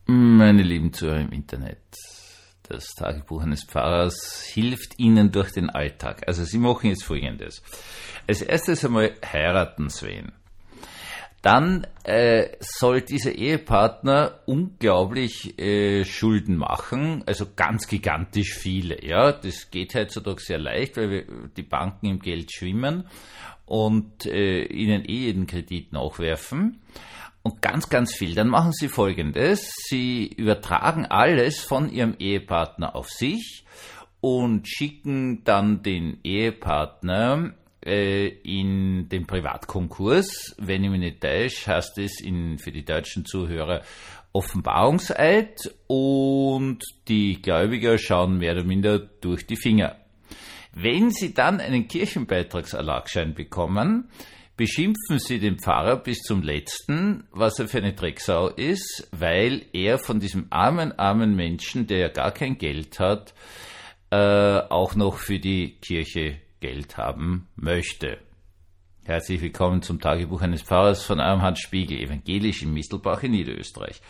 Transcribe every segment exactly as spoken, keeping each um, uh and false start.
Meine lieben Zuhörer im Internet, das Tagebuch eines Pfarrers hilft Ihnen durch den Alltag. Also Sie machen jetzt Folgendes. Als erstes einmal heiraten Sie wen. Dann äh, soll dieser Ehepartner unglaublich äh, Schulden machen, also ganz gigantisch viele. Ja, das geht heutzutage sehr leicht, weil wir, die Banken im Geld schwimmen und äh, ihnen eh jeden Kredit nachwerfen. Und ganz, ganz viel. Dann machen Sie Folgendes. Sie übertragen alles von Ihrem Ehepartner auf sich und schicken dann den Ehepartner äh, in den Privatkonkurs. Wenn ich mich nicht täusche, heißt es in, für die deutschen Zuhörer Offenbarungseid, und die Gläubiger schauen mehr oder minder durch die Finger. Wenn Sie dann einen Kirchenbeitragserlagsschein bekommen, beschimpfen Sie den Pfarrer bis zum Letzten, was er für eine Drecksau ist, weil er von diesem armen, armen Menschen, der ja gar kein Geld hat, äh, auch noch für die Kirche Geld haben möchte. Herzlich willkommen zum Tagebuch eines Pfarrers von eurem Hans Spiegel, evangelisch in Mistelbach in Niederösterreich.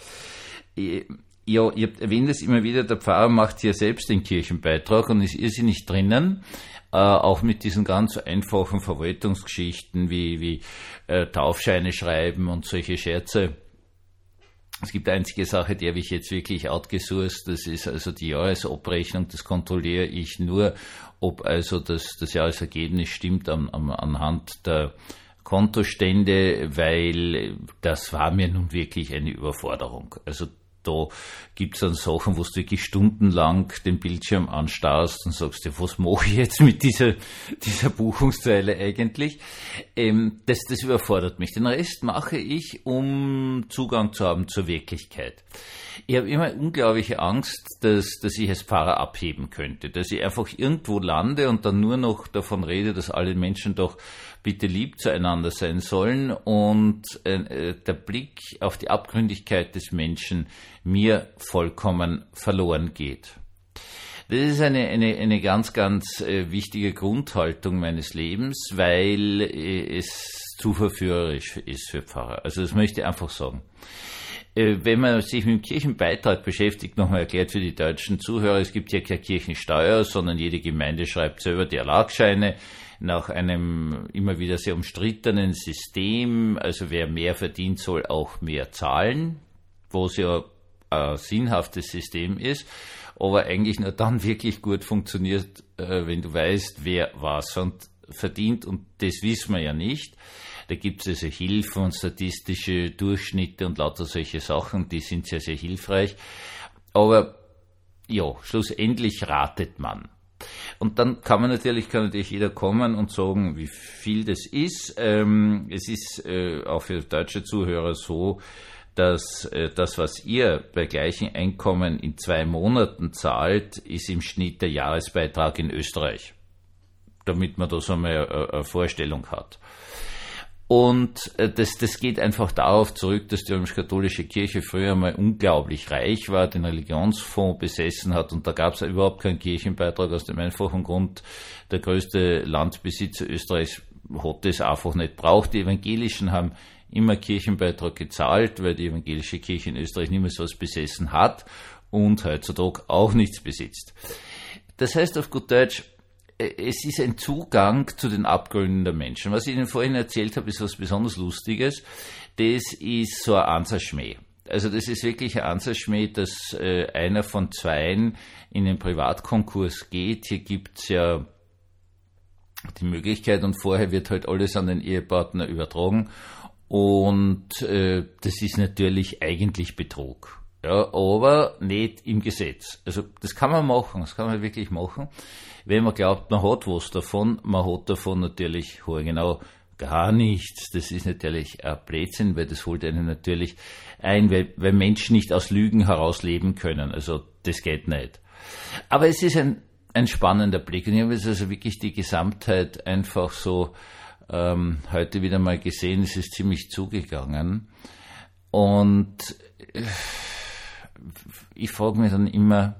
Ja, ihr habt erwähnt es immer wieder, der Pfarrer macht hier selbst den Kirchenbeitrag und ist irrsinnig drinnen. Äh, auch mit diesen ganz einfachen Verwaltungsgeschichten wie, wie äh, Taufscheine schreiben und solche Scherze. Es gibt eine einzige Sache, die habe ich jetzt wirklich outgesourced, das ist also die Jahresabrechnung, das kontrolliere ich nur, ob also das, das Jahresergebnis stimmt an, an, anhand der Kontostände, weil das war mir nun wirklich eine Überforderung. Also da gibt's dann Sachen, wo du wirklich stundenlang den Bildschirm anstarrst und sagst dir, was mache ich jetzt mit dieser, dieser Buchungszeile eigentlich? Ähm, das, das überfordert mich. Den Rest mache ich, um Zugang zu haben zur Wirklichkeit. Ich habe immer unglaubliche Angst, dass, dass ich als Pfarrer abheben könnte, dass ich einfach irgendwo lande und dann nur noch davon rede, dass alle Menschen doch bitte lieb zueinander sein sollen und äh, der Blick auf die Abgründigkeit des Menschen mir vollkommen verloren geht. Das ist eine, eine, eine ganz, ganz äh, wichtige Grundhaltung meines Lebens, weil äh, es zu verführerisch ist für Pfarrer. Also das möchte ich einfach sagen. Äh, wenn man sich mit dem Kirchenbeitrag beschäftigt, nochmal erklärt für die deutschen Zuhörer, es gibt ja keine Kirchensteuer, sondern jede Gemeinde schreibt selber die Erlagsscheine nach einem immer wieder sehr umstrittenen System. Also wer mehr verdient, soll auch mehr zahlen, was ja ein sinnhaftes System ist, aber eigentlich nur dann wirklich gut funktioniert, wenn du weißt, wer was verdient, und das wissen wir ja nicht. Da gibt es also Hilfen und statistische Durchschnitte und lauter solche Sachen, die sind sehr, sehr hilfreich. Aber ja, schlussendlich ratet man. Und dann kann man natürlich, kann natürlich jeder kommen und sagen, wie viel das ist. Ähm, es ist äh, auch für deutsche Zuhörer so, dass äh, das, was ihr bei gleichem Einkommen in zwei Monaten zahlt, ist im Schnitt der Jahresbeitrag in Österreich. Damit man da so eine, eine Vorstellung hat. Und das, das geht einfach darauf zurück, dass die römisch-katholische Kirche früher mal unglaublich reich war, den Religionsfonds besessen hat, und da gab es überhaupt keinen Kirchenbeitrag aus dem einfachen Grund, der größte Landbesitzer Österreichs hat das einfach nicht braucht. Die Evangelischen haben immer Kirchenbeitrag gezahlt, weil die evangelische Kirche in Österreich nicht mehr so was besessen hat und heutzutage auch nichts besitzt. Das heißt auf gut Deutsch, es ist ein Zugang zu den Abgründen der Menschen. Was ich Ihnen vorhin erzählt habe, ist was besonders Lustiges. Das ist so ein Ansatzschmäh. Also das ist wirklich ein Ansatzschmäh, dass äh, einer von zweien in den Privatkonkurs geht. Hier gibt's ja die Möglichkeit, und vorher wird halt alles an den Ehepartner übertragen. Und äh, das ist natürlich eigentlich Betrug. Ja, aber nicht im Gesetz. Also das kann man machen, das kann man wirklich machen. Wenn man glaubt, man hat was davon, man hat davon natürlich genau gar nichts. Das ist natürlich ein Blödsinn, weil das holt einen natürlich ein, weil, weil Menschen nicht aus Lügen heraus leben können. Also das geht nicht. Aber es ist ein, ein spannender Blick. Und ich habe jetzt also wirklich die Gesamtheit einfach so ähm, heute wieder mal gesehen. Es ist ziemlich zugegangen. Und äh, ich frage mich dann immer,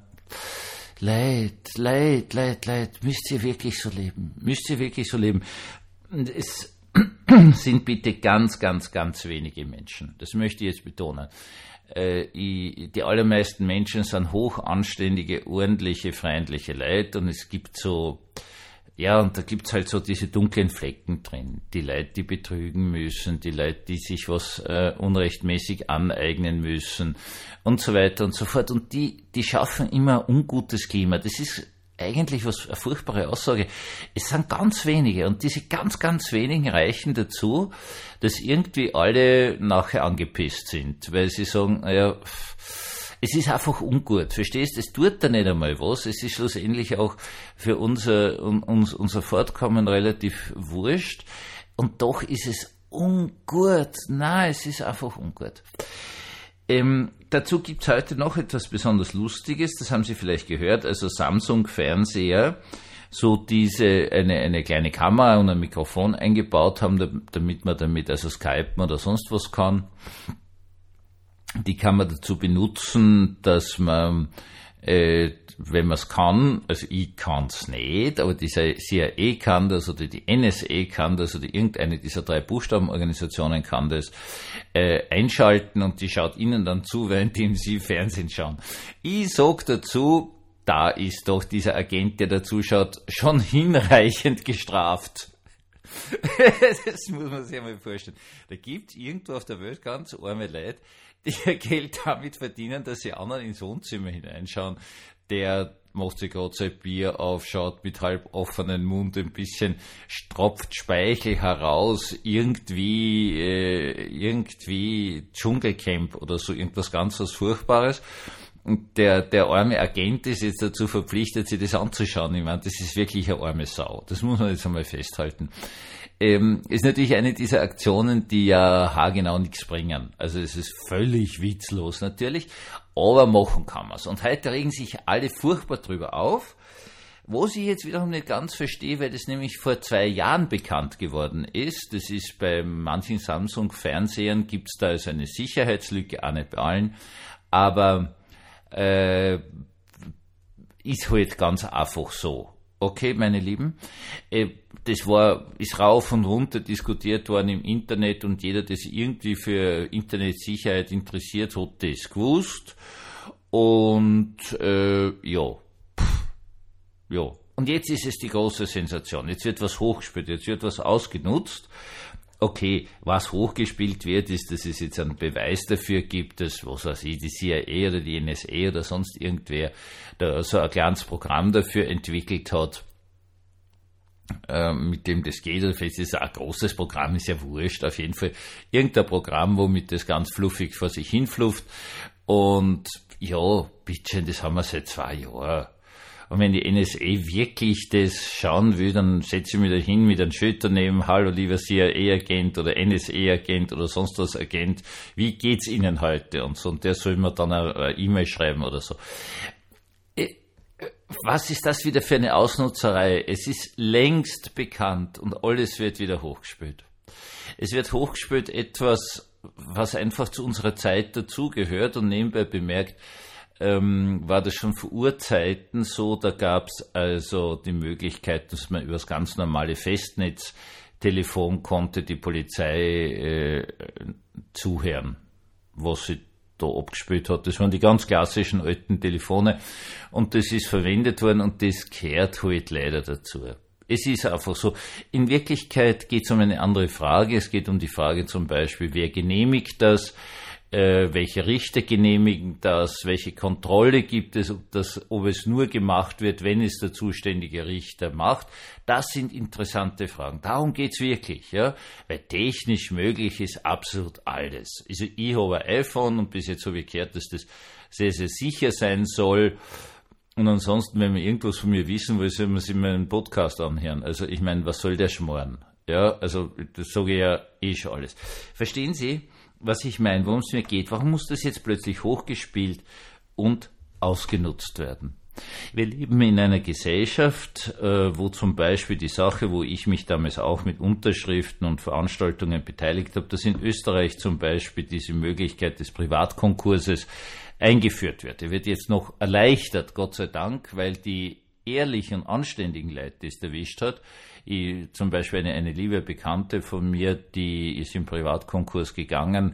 Leid, Leid, Leid, Leid, müsst ihr wirklich so leben? Müsst ihr wirklich so leben? Es sind bitte ganz, ganz, ganz wenige Menschen. Das möchte ich jetzt betonen. äh, ich, die allermeisten Menschen sind hochanständige, ordentliche, freundliche Leute und es gibt so, ja, und da gibt's halt so diese dunklen Flecken drin. Die Leute, die betrügen müssen, die Leute, die sich was äh, unrechtmäßig aneignen müssen und so weiter und so fort. Und die, die schaffen immer ein ungutes Klima. Das ist eigentlich was, eine furchtbare Aussage. Es sind ganz wenige und diese ganz, ganz wenigen reichen dazu, dass irgendwie alle nachher angepisst sind, weil sie sagen, naja, es ist einfach ungut, verstehst? Es tut da nicht einmal was. Es ist schlussendlich auch für unser, uns, unser Fortkommen relativ wurscht. Und doch ist es ungut. Nein, es ist einfach ungut. Ähm, dazu gibt's heute noch etwas besonders Lustiges. Das haben Sie vielleicht gehört. Also Samsung-Fernseher, so diese, eine, eine kleine Kamera und ein Mikrofon eingebaut haben, damit man damit also skypen oder sonst was kann. Die kann man dazu benutzen, dass man, äh, wenn man es kann, also ich kann es nicht, aber die C I A kann das oder die N S A kann das oder irgendeine dieser drei Buchstabenorganisationen kann das äh, einschalten und die schaut ihnen dann zu, während sie Fernsehen schauen. Ich sag dazu, da ist doch dieser Agent, der da zuschaut, schon hinreichend gestraft. Das muss man sich einmal vorstellen. Da gibt's irgendwo auf der Welt ganz arme Leute, die ihr Geld damit verdienen, dass sie anderen ins Wohnzimmer hineinschauen. Der macht sich gerade sein Bier auf, schaut mit halb offenem Mund ein bisschen, stropft Speichel heraus, irgendwie, äh, irgendwie Dschungelcamp oder so, irgendwas ganz was Furchtbares. Und der, der arme Agent ist jetzt dazu verpflichtet, sich das anzuschauen. Ich meine, das ist wirklich eine arme Sau. Das muss man jetzt einmal festhalten. Ähm, ist natürlich eine dieser Aktionen, die ja haargenau nichts bringen. Also es ist völlig witzlos natürlich, aber machen kann man es. Und heute regen sich alle furchtbar drüber auf, was ich jetzt wiederum nicht ganz verstehe, weil das nämlich vor zwei Jahren bekannt geworden ist. Das ist bei manchen Samsung-Fernsehern gibt's da also eine Sicherheitslücke, auch nicht bei allen, aber äh, ist halt ganz einfach so. Okay, meine Lieben, das war, ist rauf und runter diskutiert worden im Internet und jeder, der sich irgendwie für Internetsicherheit interessiert, hat das gewusst. Und äh, ja, pff, ja. Und jetzt ist es die große Sensation. Jetzt wird was hochgespielt, jetzt wird was ausgenutzt. Okay, was hochgespielt wird, ist, dass es jetzt einen Beweis dafür gibt, dass, was weiß ich, die C I A oder die N S A oder sonst irgendwer da so ein kleines Programm dafür entwickelt hat, äh, mit dem das geht. Oder vielleicht ist es ein großes Programm, ist ja wurscht, auf jeden Fall irgendein Programm, womit das ganz fluffig vor sich hinflufft. Und ja, bitteschön, das haben wir seit zwei Jahren. Und wenn die N S A wirklich das schauen will, dann setze ich mich da hin mit einem Schild daneben, hallo lieber C I A-Agent oder N S A-Agent oder sonst was Agent, wie geht's Ihnen heute? Und so, und der soll mir dann eine E-Mail schreiben oder so. Was ist das wieder für eine Ausnutzerei? Es ist längst bekannt und alles wird wieder hochgespielt. Es wird hochgespielt etwas, was einfach zu unserer Zeit dazugehört und nebenbei bemerkt, Ähm, war das schon vor Urzeiten so, da gab's also die Möglichkeit, dass man über das ganz normale Festnetztelefon konnte die Polizei äh, zuhören, was sie da abgespielt hat. Das waren die ganz klassischen alten Telefone und das ist verwendet worden und das gehört halt leider dazu. Es ist einfach so. In Wirklichkeit geht es um eine andere Frage. Es geht um die Frage zum Beispiel, wer genehmigt das? Äh, welche Richter genehmigen das, welche Kontrolle gibt es, ob, das, ob es nur gemacht wird, wenn es der zuständige Richter macht. Das sind interessante Fragen. Darum geht's wirklich, ja, weil technisch möglich ist absolut alles. Also ich habe ein iPhone und bis jetzt habe ich gehört, dass das sehr, sehr sicher sein soll. Und ansonsten, wenn man irgendwas von mir wissen will, soll man sich meinen Podcast anhören. Also ich meine, was soll der schmoren? Ja, also das sage ich ja eh schon alles. Verstehen Sie, was ich meine, worum es mir geht? Warum muss das jetzt plötzlich hochgespielt und ausgenutzt werden? Wir leben in einer Gesellschaft, äh, wo zum Beispiel die Sache, wo ich mich damals auch mit Unterschriften und Veranstaltungen beteiligt habe, dass in Österreich zum Beispiel diese Möglichkeit des Privatkonkurses eingeführt wird. Er wird jetzt noch erleichtert, Gott sei Dank, weil die ehrlichen, anständigen Leute, die es erwischt hat. Ich, zum Beispiel eine, eine liebe Bekannte von mir, die ist im Privatkonkurs gegangen,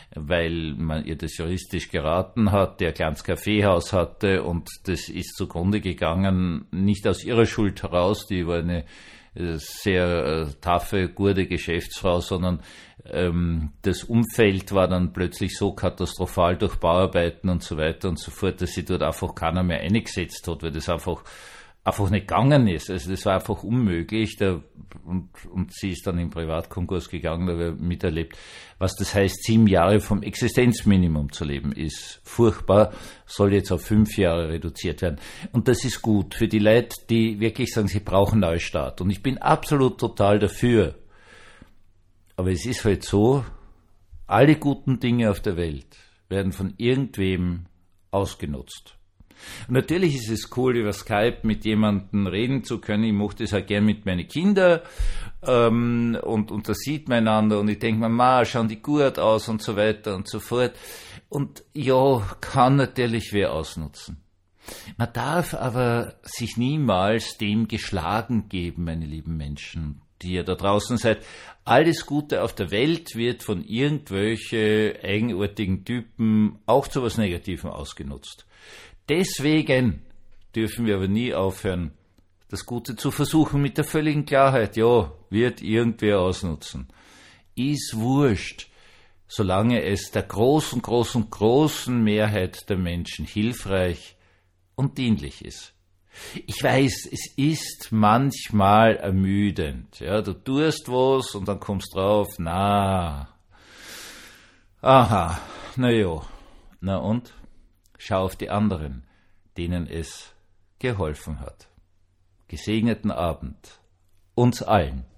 weil man ihr das juristisch geraten hat, der ein kleines Kaffeehaus hatte und das ist zugrunde gegangen, nicht aus ihrer Schuld heraus, die war eine sehr äh, taffe, gute Geschäftsfrau, sondern ähm, das Umfeld war dann plötzlich so katastrophal durch Bauarbeiten und so weiter und so fort, dass sie dort einfach keiner mehr eingesetzt hat, weil das einfach einfach nicht gegangen ist. Also das war einfach unmöglich. Da, und, und sie ist dann in Privatkonkurs gegangen, da habe ich miterlebt. Was das heißt, sieben Jahre vom Existenzminimum zu leben, ist furchtbar, soll jetzt auf fünf Jahre reduziert werden. Und das ist gut für die Leute, die wirklich sagen, sie brauchen einen Neustart. Und ich bin absolut total dafür. Aber es ist halt so, alle guten Dinge auf der Welt werden von irgendwem ausgenutzt. Und natürlich ist es cool, über Skype mit jemandem reden zu können. Ich mache das auch gern mit meinen Kindern ähm, und, und da sieht man einander und ich denke mir, ma, schauen die gut aus und so weiter und so fort. Und ja, kann natürlich wer ausnutzen. Man darf aber sich niemals dem geschlagen geben, meine lieben Menschen, die ihr da draußen seid. Alles Gute auf der Welt wird von irgendwelchen eigenartigen Typen auch zu was Negativem ausgenutzt. Deswegen dürfen wir aber nie aufhören, das Gute zu versuchen mit der völligen Klarheit. Ja, wird irgendwer ausnutzen. Ist wurscht, solange es der großen, großen, großen Mehrheit der Menschen hilfreich und dienlich ist. Ich weiß, es ist manchmal ermüdend. Ja, du tust was und dann kommst drauf, na, aha, na ja, na und? Schau auf die anderen, denen es geholfen hat. Gesegneten Abend uns allen.